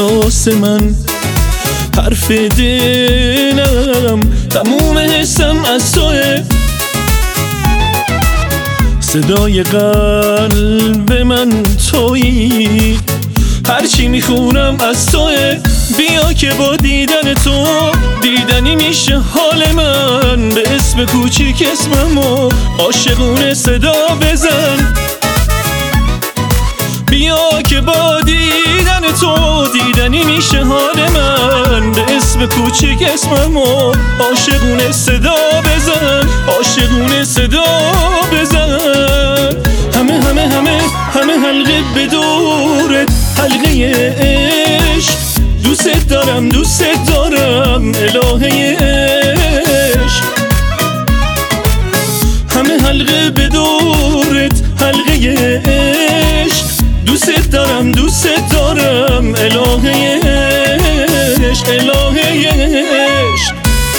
احساس من، حرف دلم، تموم حسم از توه. صدای قلب من تویی، هرچی میخونم از توه. بیا که با دیدن تو دیدنی میشه حال من، به اسم کوچیک اسممو عاشقونه صدا بزن. بیا که با دیدن تو دیدنی میشه حال من، به اسم کوچیک اسممو عاشقونه صدا بزن، عاشقونه صدا بزن. همه همه همه همه حلقه به دورت، حلقه عشق. دوست دارم دوست دارم الهه عشق. همه حلقه به دورت، حلقه عشق. دوست دارم دوست دارم الهه عشق، الهه عشق.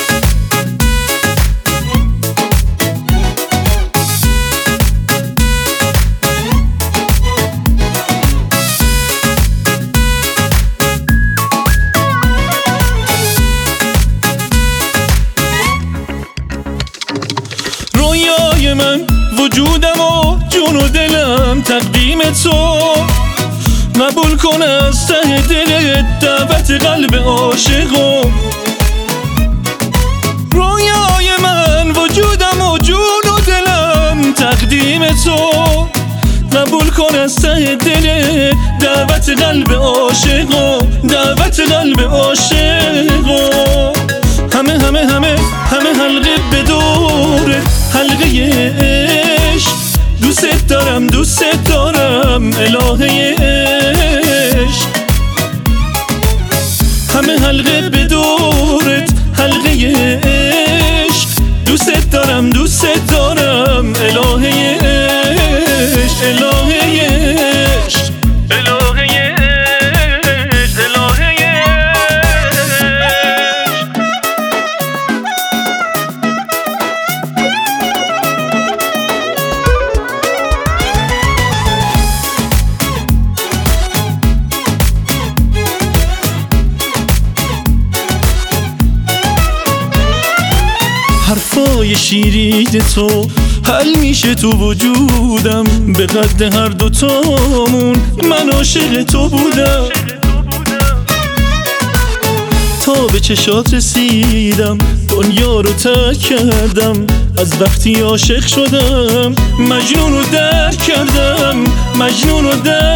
رویای من، وجودم و جون و دلم تقدیم تو. قبول کن از ته دلت دعوت قلب عاشقو. رویای من، وجودم و جون و دلم تقدیم تو. قبول کن از ته دلت دعوت قلب عاشقو، دعوت قلب عاشقو. همه همه همه همه حلقه به دورت، حلقه عشق. دوست دارم دوست دارم الهه عشق. همه حلقه به دورت، حلقه عشق. دوست دارم دوست دارم الهه عشق، الهه عشق، الهه عشق، الهه حرفای شیرین تو حل میشه تو وجودم، به قد هر دوتامون من عاشق تو بودم. تا به چشات رسیدم دنیا رو ترک کردم، از وقتی عاشق شدم مجنون رو درک کردم، مجنون رو درک